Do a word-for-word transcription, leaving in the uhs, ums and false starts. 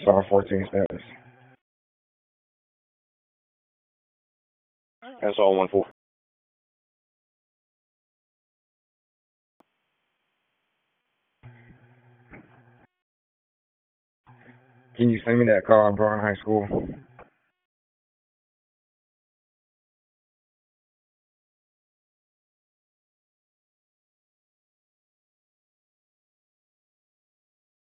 five fourteen status. That's all one four. Can you send me that call on Brown High School?